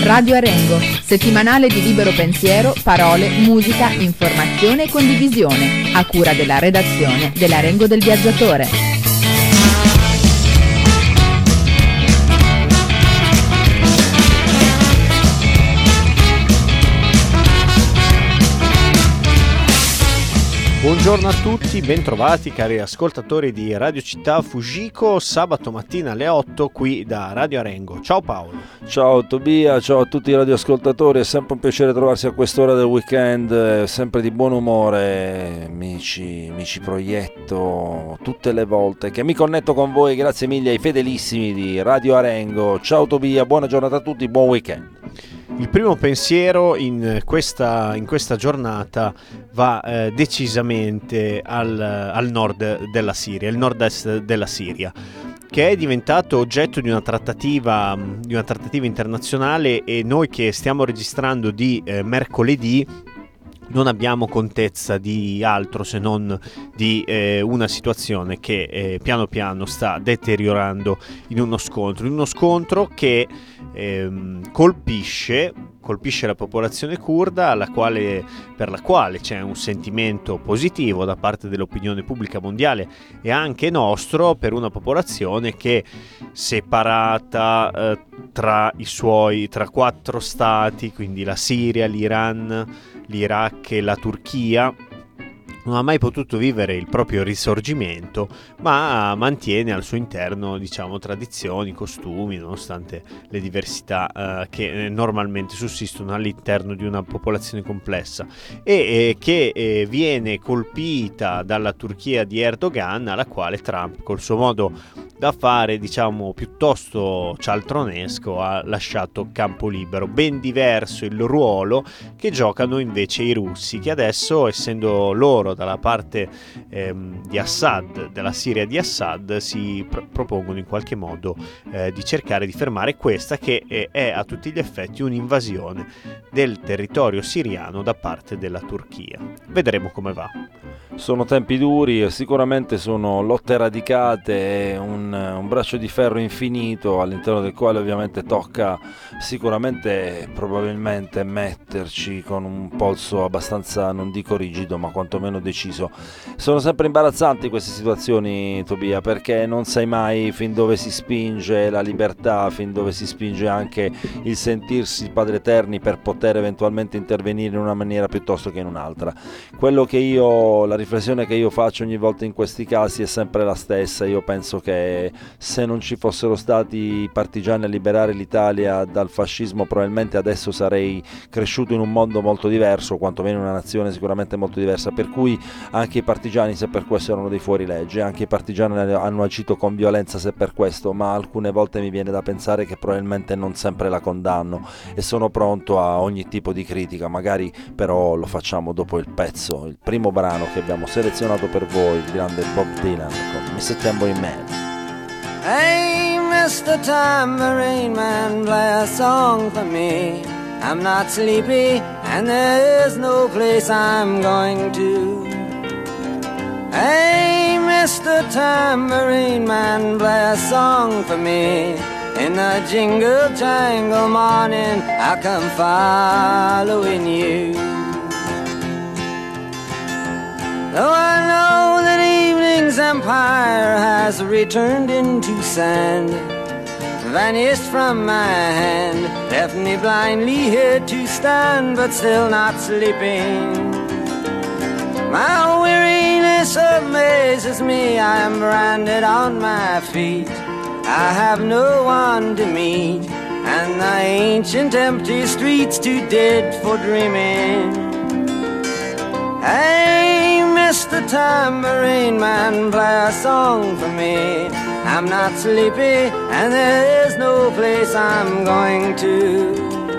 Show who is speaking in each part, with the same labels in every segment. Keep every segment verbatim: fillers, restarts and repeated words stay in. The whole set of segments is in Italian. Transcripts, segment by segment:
Speaker 1: Radio Arengo, settimanale di libero pensiero, parole, musica, informazione e condivisione, a cura della redazione dell'Arengo del Viaggiatore.
Speaker 2: Buongiorno a tutti, bentrovati cari ascoltatori di Radio Città Fujiko, sabato mattina alle otto qui da Radio Arengo. Ciao Paolo.
Speaker 3: Ciao Tobia, ciao a tutti i radioascoltatori, è sempre un piacere trovarsi a quest'ora del weekend, sempre di buon umore, mi ci, mi ci proietto tutte le volte che mi connetto con voi, grazie mille ai fedelissimi di Radio Arengo. Ciao Tobia, buona giornata a tutti, buon weekend.
Speaker 2: Il primo pensiero in questa, in questa giornata va eh, decisamente al, al nord della Siria, il nord-est della Siria, che è diventato oggetto di una trattativa, di una trattativa internazionale, e noi che stiamo registrando di eh, mercoledì non abbiamo contezza di altro se non di eh, una situazione che eh, piano piano sta deteriorando in uno scontro, in uno scontro che ehm, colpisce, colpisce la popolazione curda, alla quale, per la quale c'è un sentimento positivo da parte dell'opinione pubblica mondiale e anche nostro, per una popolazione che, separata eh, tra i suoi, tra quattro stati, quindi la Siria, l'Iran, l'Iraq e la Turchia, non ha mai potuto vivere il proprio risorgimento, ma mantiene al suo interno, diciamo, tradizioni, costumi, nonostante le diversità eh, che normalmente sussistono all'interno di una popolazione complessa, e eh, che eh, viene colpita dalla Turchia di Erdogan, alla quale Trump, col suo modo da fare, diciamo, piuttosto cialtronesco, ha lasciato campo libero. Ben diverso il ruolo che giocano invece i russi, che adesso, essendo loro dalla parte ehm, di Assad, della Siria di Assad, si pr- propongono in qualche modo eh, di cercare di fermare questa che è, è a tutti gli effetti un'invasione del territorio siriano da parte della Turchia. Vedremo come va.
Speaker 3: Sono tempi duri, sicuramente sono lotte radicate, un, un braccio di ferro infinito all'interno del quale ovviamente tocca sicuramente probabilmente metterci con un polso abbastanza, non dico rigido, ma quantomeno deciso. Sono sempre imbarazzanti queste situazioni, Tobia, perché non sai mai fin dove si spinge la libertà, fin dove si spinge anche il sentirsi padre eterni per poter eventualmente intervenire in una maniera piuttosto che in un'altra. Quello che io, la riflessione che io faccio ogni volta in questi casi è sempre la stessa. Io penso che se non ci fossero stati i partigiani a liberare l'Italia dal fascismo, probabilmente adesso sarei cresciuto in un mondo molto diverso, quantomeno in una nazione sicuramente molto diversa, per cui anche i partigiani, se per questo, erano dei fuorilegge, anche i partigiani hanno agito con violenza, se per questo, ma alcune volte mi viene da pensare che probabilmente non sempre la condanno, e sono pronto a ogni tipo di critica. Magari però lo facciamo dopo il pezzo, il primo brano che abbiamo selezionato per voi, il grande Bob Dylan con mister Tambourine Man.
Speaker 4: Hey mister Tambourine Man, play a song for me. I'm not sleepy and there is no place I'm going to. Hey mister Tambourine Man, play a song for me. In the jingle jangle morning I'll come following you. Though I know that evening's empire has returned into sand, vanished from my hand, left me blindly here to stand, but still not sleeping. My weariness amazes me, I am branded on my feet, I have no one to meet, and the ancient empty streets too dead for dreaming. Hey mister Tambourine Man, play a song for me. I'm not sleepy and there is no place I'm going to.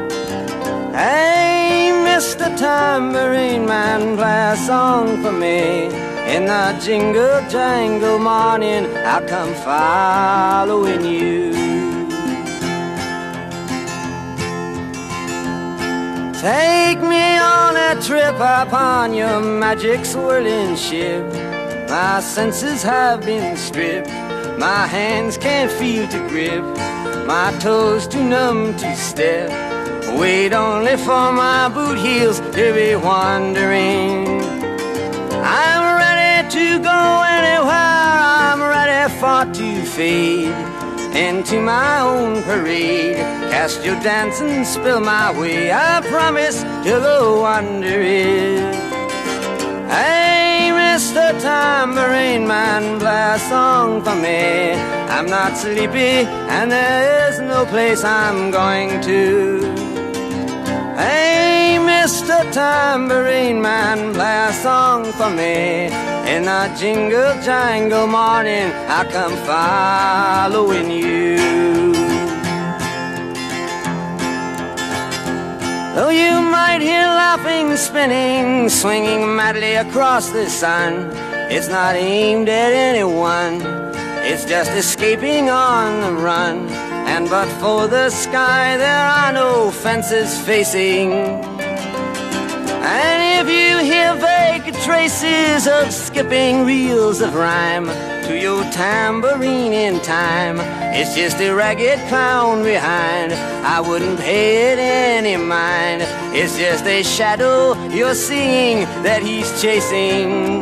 Speaker 4: Hey mister Tambourine Man, play a song for me. In the jingle jangle morning I'll come following you. Take me on a trip upon your magic swirling ship. My senses have been stripped, my hands can't feel to grip, my toes too numb to step. wait only for my boot heels to be wandering. I'm ready to go anywhere, I'm ready for to fade into my own parade. Cast your dance and spill my way, I promise to go under it. Hey, Mister Tambourine Man, play a song for me. I'm not sleepy and there is no place I'm going to. Hey, Mister Tambourine Man, play a song for me. In a jingle jangle morning, I come following you. Though you might hear laughing, spinning, swinging madly across the sun, it's not aimed at anyone, it's just escaping on the run. And but for the sky, there are no fences facing. And if you hear vague traces of skipping reels of rhyme to your tambourine in time, it's just a ragged clown behind. I wouldn't pay it any mind. It's just a shadow you're seeing that he's chasing.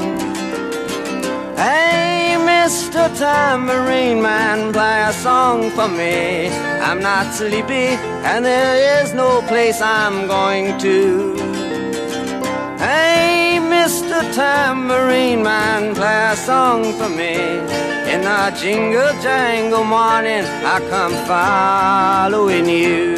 Speaker 4: Hey, Mister Tambourine Man, play a song for me. I'm not sleepy and there is no place I'm going to. Hey, Mister Tambourine Man, play a song for me. In a jingle jangle morning, I come following you.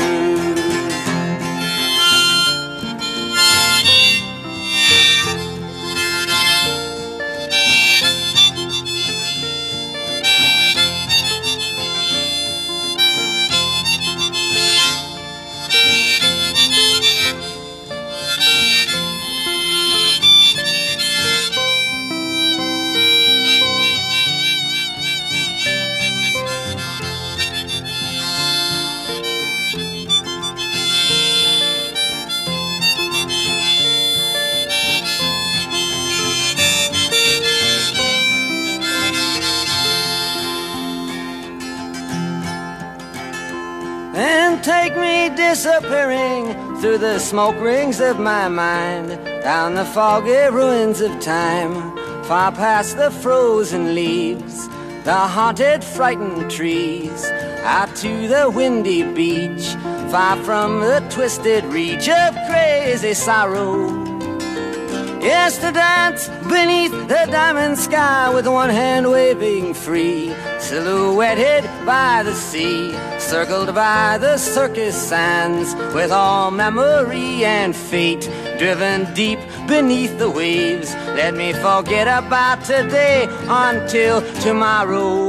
Speaker 4: Take me disappearing through the smoke rings of my mind, down the foggy ruins of time, far past the frozen leaves, the haunted, frightened trees, out to the windy beach, far from the twisted reach of crazy sorrow. Yes, to dance beneath the diamond sky with one hand waving free, silhouetted by the sea, circled by the circus sands, with all memory and fate driven deep beneath the waves. Let me forget about today until tomorrow.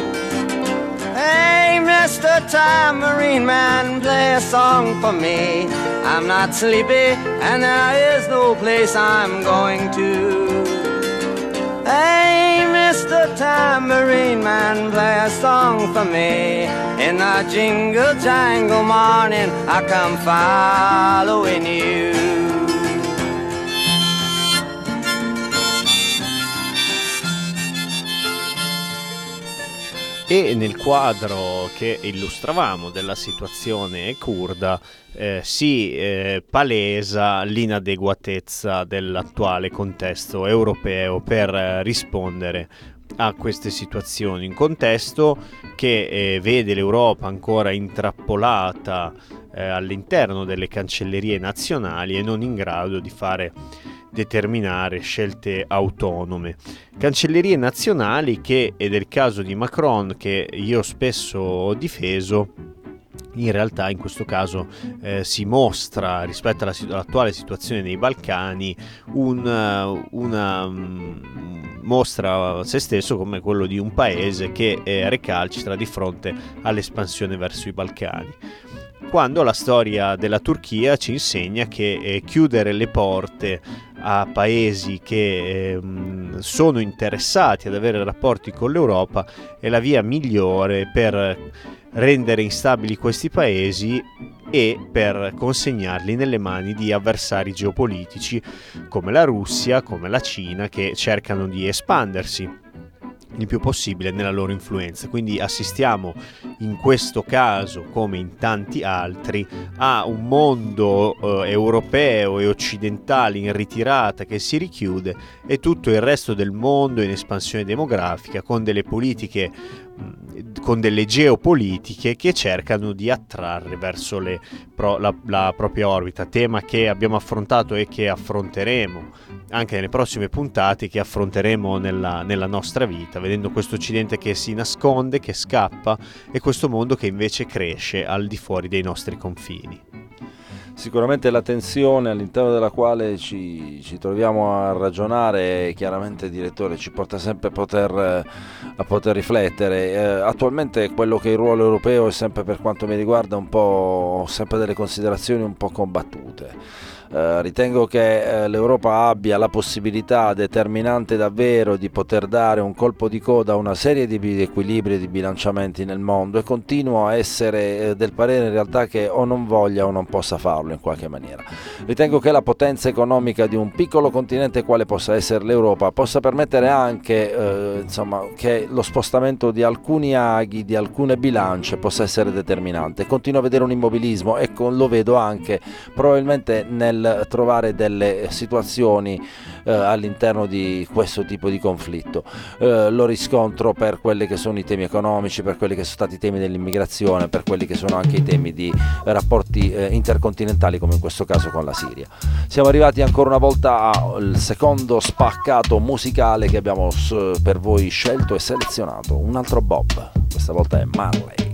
Speaker 4: Hey, Mister Tambourine Man, play a song for me. I'm not sleepy and there is no place I'm going to. Hey, Mister Tambourine Man, play a song for me. In a jingle jangle morning, I come following you.
Speaker 2: E nel quadro che illustravamo della situazione curda eh, si eh, palesa l'inadeguatezza dell'attuale contesto europeo per eh, rispondere a queste situazioni, un contesto che eh, vede l'Europa ancora intrappolata eh, all'interno delle cancellerie nazionali e non in grado di fare determinare scelte autonome. Cancellerie nazionali che, ed è il caso di Macron che io spesso ho difeso, in realtà in questo caso eh, si mostra rispetto alla, all'attuale situazione nei Balcani un, una um, mostra se stesso come quello di un paese che eh, recalcitra di fronte all'espansione verso i Balcani, quando la storia della Turchia ci insegna che eh, chiudere le porte a paesi che eh, sono interessati ad avere rapporti con l'Europa è la via migliore per rendere instabili questi paesi e per consegnarli nelle mani di avversari geopolitici come la Russia, come la Cina, che cercano di espandersi il più possibile nella loro influenza. Quindi assistiamo in questo caso, come in tanti altri, a un mondo eh, europeo e occidentale in ritirata che si richiude e tutto il resto del mondo in espansione demografica, con delle politiche, con delle geopolitiche che cercano di attrarre verso le, pro, la, la propria orbita, tema che abbiamo affrontato e che affronteremo anche nelle prossime puntate, che affronteremo nella, nella nostra vita, vedendo questo occidente che si nasconde, che scappa, e questo mondo che invece cresce al di fuori dei nostri confini.
Speaker 3: Sicuramente la tensione all'interno della quale ci, ci troviamo a ragionare, chiaramente, direttore, ci porta sempre a poter, a poter riflettere. Eh, attualmente quello che è il ruolo europeo è sempre, per quanto mi riguarda, un po' sempre delle considerazioni un po' combattute. Uh, ritengo che uh, l'Europa abbia la possibilità determinante davvero di poter dare un colpo di coda a una serie di equilibri e di bilanciamenti nel mondo, e continuo a essere uh, del parere in realtà che o non voglia o non possa farlo in qualche maniera. Ritengo che la potenza economica di un piccolo continente quale possa essere l'Europa possa permettere anche uh, insomma, che lo spostamento di alcuni aghi, di alcune bilance possa essere determinante. Continuo a vedere un immobilismo, e con, lo vedo anche probabilmente nel trovare delle situazioni eh, all'interno di questo tipo di conflitto. Eh, lo riscontro per quelli che sono i temi economici, per quelli che sono stati i temi dell'immigrazione, per quelli che sono anche i temi di rapporti eh, intercontinentali, come in questo caso con la Siria. Siamo arrivati ancora una volta al secondo spaccato musicale che abbiamo s- per voi scelto e selezionato. Un altro Bob, questa volta è Marley.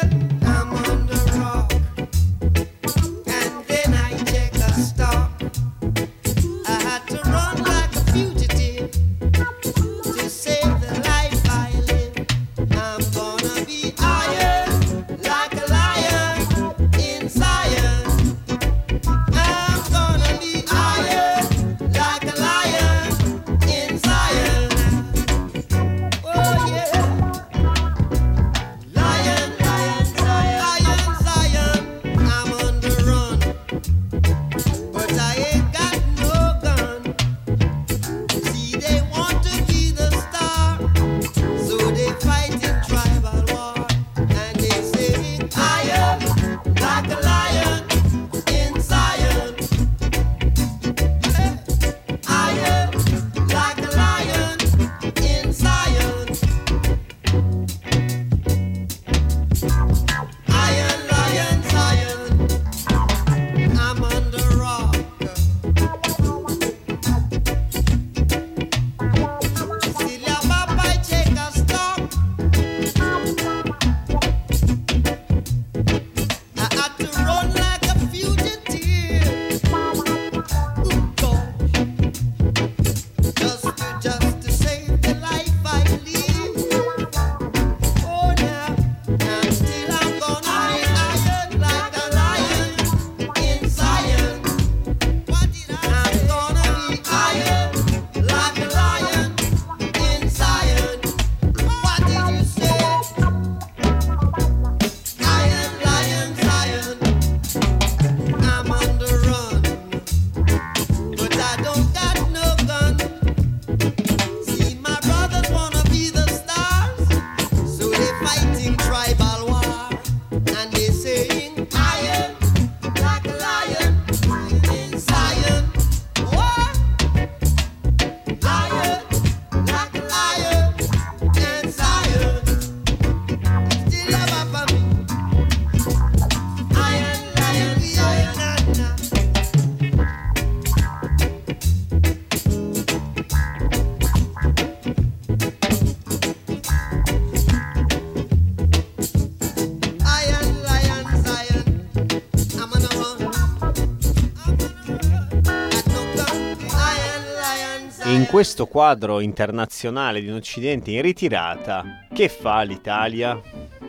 Speaker 2: In questo quadro internazionale di un occidente in ritirata, che fa l'Italia?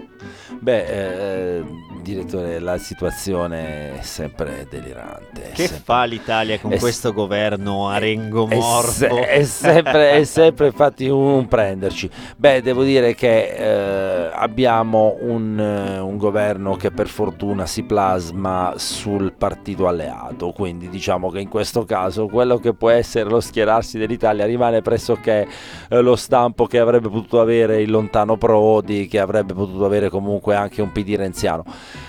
Speaker 3: Beh, eh, direttore, la situazione è sempre delirante.
Speaker 2: Che
Speaker 3: sempre...
Speaker 2: fa l'Italia con
Speaker 3: è,
Speaker 2: questo governo a rengo
Speaker 3: è,
Speaker 2: morto?
Speaker 3: È, è, sempre, è sempre infatti un prenderci. Beh, devo dire che eh, abbiamo un, un governo che per fortuna si plasma sul partito alleato, quindi diciamo che in questo caso quello che può essere lo schierarsi dell'Italia rimane pressoché eh, lo stampo che avrebbe potuto avere il lontano Prodi, che avrebbe potuto avere comunque anche un P D renziano.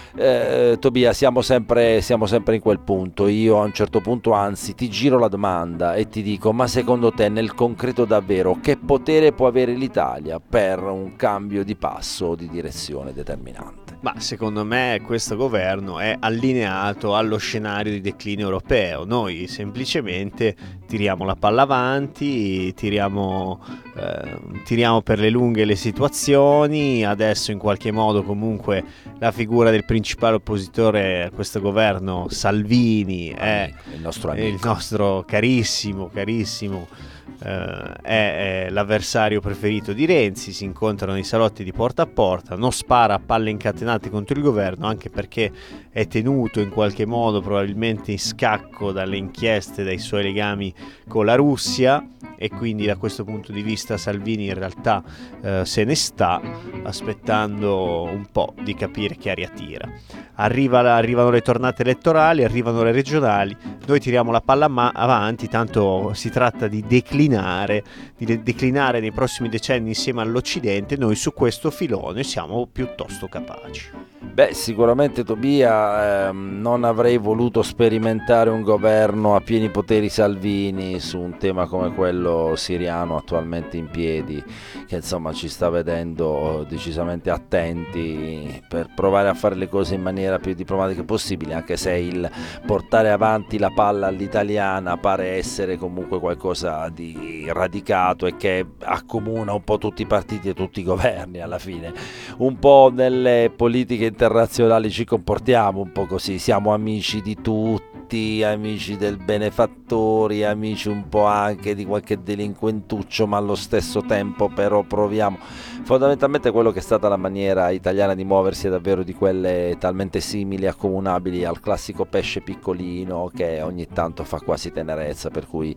Speaker 3: Eh, Tobia, siamo sempre, siamo sempre in quel punto. Io a un certo punto, anzi, ti giro la domanda e ti dico: ma secondo te, nel concreto davvero, che potere può avere l'Italia per un cambio di passo o di direzione determinante?
Speaker 2: Ma secondo me questo governo è allineato allo scenario di declino europeo. Noi semplicemente tiriamo la palla avanti, tiriamo, eh, tiriamo per le lunghe le situazioni. Adesso in qualche modo comunque la figura del principale oppositore a questo governo, Salvini, è
Speaker 3: il nostro amico,
Speaker 2: il nostro carissimo, carissimo Uh, è, è l'avversario preferito di Renzi. Si incontrano nei salotti di porta a porta, non spara a palle incatenate contro il governo, anche perché è tenuto in qualche modo probabilmente in scacco dalle inchieste, dai suoi legami con la Russia, e quindi da questo punto di vista Salvini in realtà uh, se ne sta aspettando un po' di capire che aria tira. Arriva la, arrivano le tornate elettorali, arrivano le regionali, noi tiriamo la palla ma- avanti, tanto si tratta di declinare, di de- declinare nei prossimi decenni insieme all'Occidente. Noi su questo filone siamo piuttosto capaci.
Speaker 3: Beh, sicuramente Tobia, ehm, non avrei voluto sperimentare un governo a pieni poteri Salvini su un tema come quello siriano attualmente in piedi, che insomma ci sta vedendo decisamente attenti per provare a fare le cose in maniera più diplomatica possibile, anche se il portare avanti la palla all'italiana pare essere comunque qualcosa di radicato e che accomuna un po' tutti i partiti e tutti i governi alla fine. Un po' nelle politiche internazionali ci comportiamo un po' così, siamo amici di tutti, amici del benefattori, amici un po' anche di qualche delinquentuccio, ma allo stesso tempo però proviamo. Fondamentalmente quello che è stata la maniera italiana di muoversi è davvero di quelle talmente simili, accomunabili al classico pesce piccolino che ogni tanto fa quasi tenerezza, per cui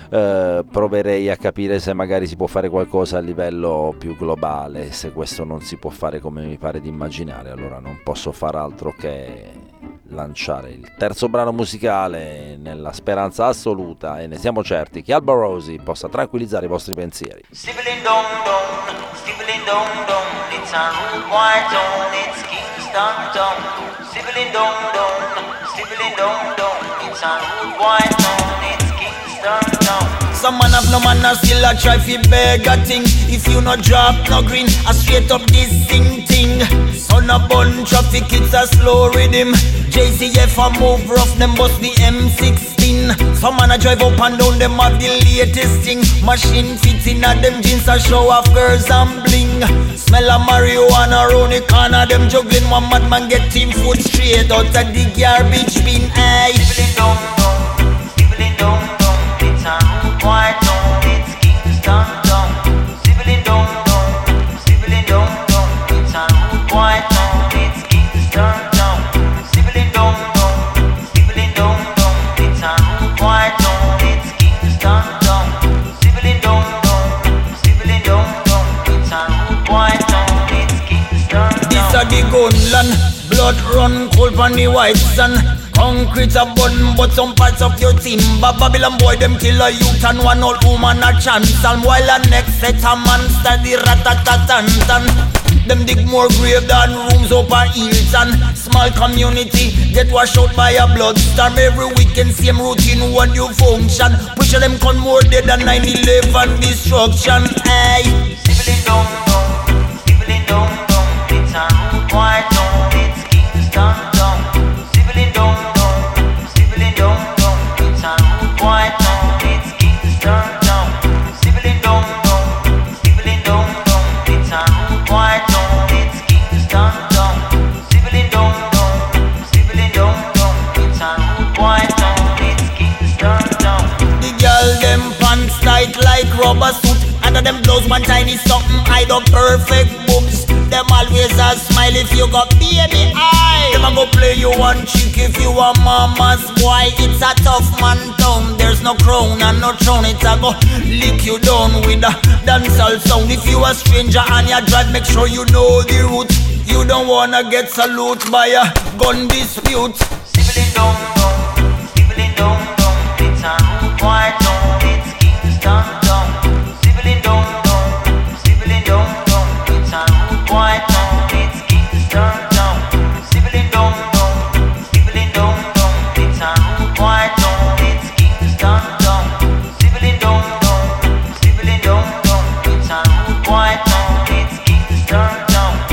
Speaker 3: eh, proverei a capire se magari si può fare qualcosa a livello più globale. Se questo non si può fare come mi pare di immaginare, allora non posso far altro che lanciare il terzo brano musicale nella speranza assoluta, e ne siamo certi, che Alba Rosi possa tranquillizzare i vostri pensieri.
Speaker 5: Stibbling dong dong, stibbling dong dong, it's a rude boy town, it's Kingston town. Stibbling dong dong, stibbling dong dong, it's a rude boy town, it's Kingston town.
Speaker 6: Some man have no man and still a try fi beg a thing. If you no drop no green, a straight up this sing ting. Son a bun traffic, it's a slow rhythm. J C F a move rough, them bust the M sixteen. Some man a drive up and down, them have the latest thing. Machine fits in a them jeans a show off girls and bling. Smell a marijuana round the corner, them juggling. One madman get team food straight out of the garbage bin. Aye.
Speaker 5: Stibbling dong dong, stibbling dong dong, it's a rude boy town, it's Kingston town. Stibbling dong dong, stibbling dong dong, it's a rude boy town, it's Kingston town. Stibbling dong dong, stibbling dong dong, it's a rude boy town, it's Kingston town. Stibbling dong dong, stibbling dong dong, it's a rude boy town, it's Kingston town.
Speaker 6: This a the gunland, blood run cold on the white sun. Concrete a button, but some parts of your timber. Babylon boy, them kill a youth and one old woman a chance. And while a next set a man study rat-a-tat-tan-tan. Them dig more grave than rooms up a Hilton. Small community get washed out by a blood storm. Every weekend same routine, one new function. Push them con more dead than nine eleven destruction. Aye.
Speaker 5: Stibbling dong dong, stibbling dong dong, it's a rude boy town, it's Kingston town. Stibbling dong dong, stibbling dong dong, it's a rude boy town, it's Kingston town. Stibbling dong dong, stibbling dong dong, it's a rude boy town, it's Kingston town. Stibbling dong dong, stibbling dong dong, it's a rude boy town, it's Kingston town.
Speaker 6: The girl them pants tight like rubber suit. Under them blouse one tiny something hide up perfect boobs. Them always a smile if you got baby eye. Them them a go play you one chick if you a mama's boy. It's a tough man town. There's no crown and no throne. It's a go lick you down with a dancehall sound. If you a stranger and you drive, make sure you know the route. You don't wanna get salute by a gun dispute.
Speaker 5: Sibling dong dong, sibling dong dong. It's a rude boy town. It's Kingston town. Sibling dong dong, sibling dong dong. It's a rude boy town. It's Kingston town. Sibling dong dong, sibling dong dong. It's a rude boy town. It's Kingston town. Sibling dong dong, sibling dong dong. It's a rude boy town. It's Kingston town.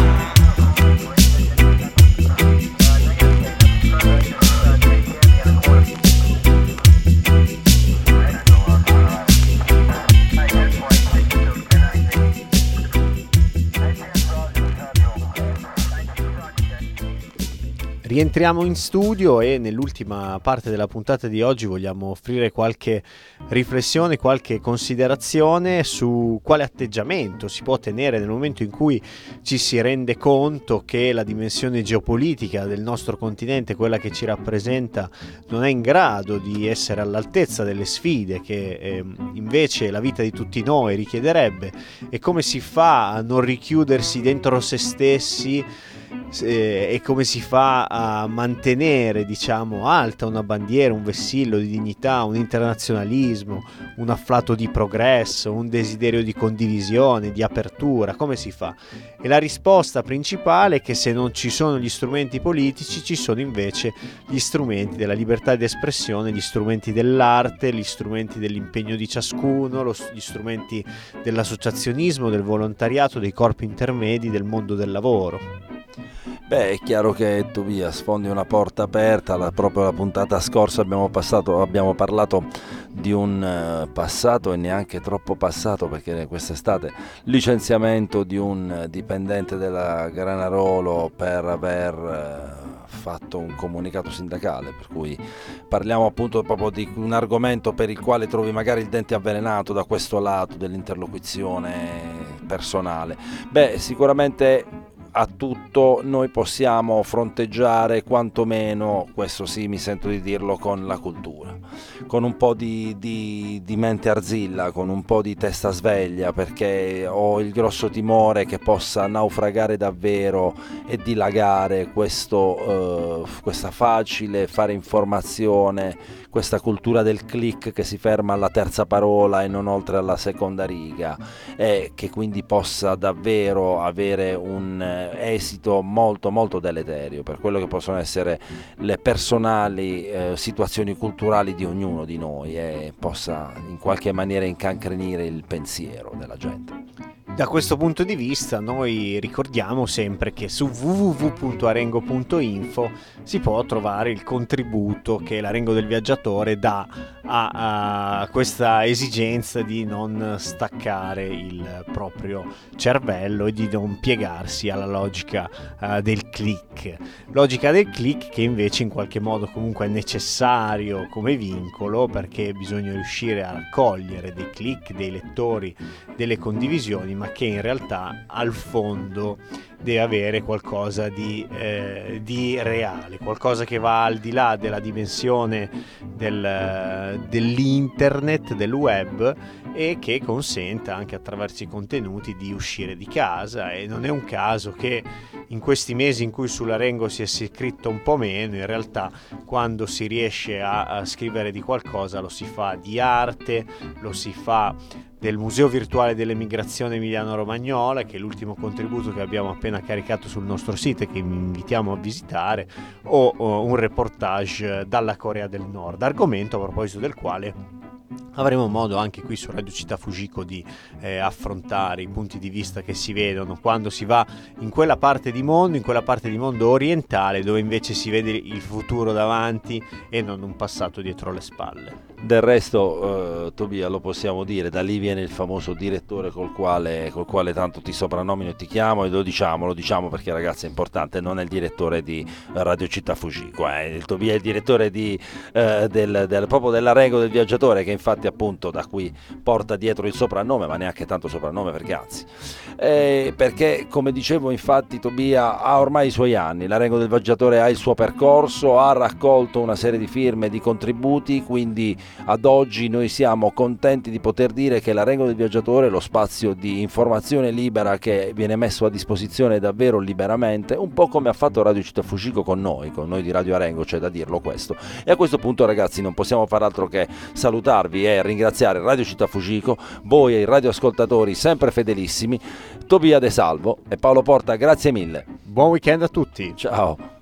Speaker 2: Rientriamo in studio e nell'ultima parte della puntata di oggi vogliamo offrire qualche riflessione, qualche considerazione su quale atteggiamento si può tenere nel momento in cui ci si rende conto che la dimensione geopolitica del nostro continente, quella che ci rappresenta, non è in grado di essere all'altezza delle sfide che eh, invece la vita di tutti noi richiederebbe, e come si fa a non richiudersi dentro se stessi e come si fa a mantenere, diciamo, alta una bandiera, un vessillo di dignità, un internazionalismo, un afflato di progresso, un desiderio di condivisione, di apertura. Come si fa? E la risposta principale è che se non ci sono gli strumenti politici, ci sono invece gli strumenti della libertà di espressione, gli strumenti dell'arte, gli strumenti dell'impegno di ciascuno, lo, gli strumenti dell'associazionismo, del volontariato, dei corpi intermedi, del mondo del lavoro.
Speaker 3: Beh, è chiaro che tu via sfondi una porta aperta. La, proprio la puntata scorsa abbiamo, passato, abbiamo parlato di un uh, passato e neanche troppo passato, perché quest'estate licenziamento di un dipendente della Granarolo per aver uh, fatto un comunicato sindacale, per cui parliamo appunto proprio di un argomento per il quale trovi magari il dente avvelenato da questo lato dell'interlocuzione personale. Beh, sicuramente a tutto noi possiamo fronteggiare, quantomeno, questo sì mi sento di dirlo, con la cultura, con un po' di, di, di mente arzilla, con un po' di testa sveglia, perché ho il grosso timore che possa naufragare davvero e dilagare questo, eh, questa facile fare informazione, questa cultura del click che si ferma alla terza parola e non oltre alla seconda riga, e che quindi possa davvero avere un esito molto molto deleterio per quello che possono essere le personali eh, situazioni culturali di ognuno di noi, e possa in qualche maniera incancrenire il pensiero della gente.
Speaker 2: Da questo punto di vista noi ricordiamo sempre che su w w w punto arengo punto info si può trovare il contributo che l'Arengo del Viaggiatore dà a, a questa esigenza di non staccare il proprio cervello e di non piegarsi alla logica uh, del click. Logica del click che invece in qualche modo comunque è necessario come vincolo, perché bisogna riuscire a raccogliere dei click, dei lettori, delle condivisioni, ma che in realtà al fondo deve avere qualcosa di, eh, di reale, qualcosa che va al di là della dimensione del, dell'internet, del web, e che consenta anche attraverso i contenuti di uscire di casa. E non è un caso che in questi mesi in cui sull'Arengo si è scritto un po' meno, in realtà quando si riesce a, a scrivere di qualcosa lo si fa di arte, lo si fa del Museo Virtuale dell'Emigrazione Emiliano-Romagnola, che è l'ultimo contributo che abbiamo appena caricato sul nostro sito e che vi invitiamo a visitare, o, o un reportage dalla Corea del Nord, argomento a proposito del quale avremo modo anche qui su Radio Città Fujiko di eh, affrontare i punti di vista che si vedono quando si va in quella parte di mondo, in quella parte di mondo orientale, dove invece si vede il futuro davanti e non un passato dietro le spalle.
Speaker 3: Del resto, eh, Tobia, lo possiamo dire, da lì viene il famoso direttore col quale, col quale tanto ti soprannomino e ti chiamo, e lo diciamo, lo diciamo perché ragazzi è importante, non è il direttore di Radio Città Fujiko, eh. Il Tobia è il direttore di, eh, del, del, proprio dell'Arengo del Viaggiatore, che infatti appunto da qui porta dietro il soprannome, ma neanche tanto soprannome perché anzi, eh, perché come dicevo infatti Tobia ha ormai i suoi anni, l'Arengo del Viaggiatore ha il suo percorso, ha raccolto una serie di firme, di contributi, quindi ad oggi noi siamo contenti di poter dire che l'Arengo del Viaggiatore, lo spazio di informazione libera che viene messo a disposizione davvero liberamente, un po' come ha fatto Radio Città Fujiko con noi, con noi di Radio Arengo, c'è da dirlo questo. E a questo punto ragazzi non possiamo far altro che salutarvi e ringraziare Radio Città Fujiko, voi e i radioascoltatori sempre fedelissimi, Tobia De Salvo e Paolo Porta, grazie mille.
Speaker 2: Buon weekend a tutti.
Speaker 3: Ciao.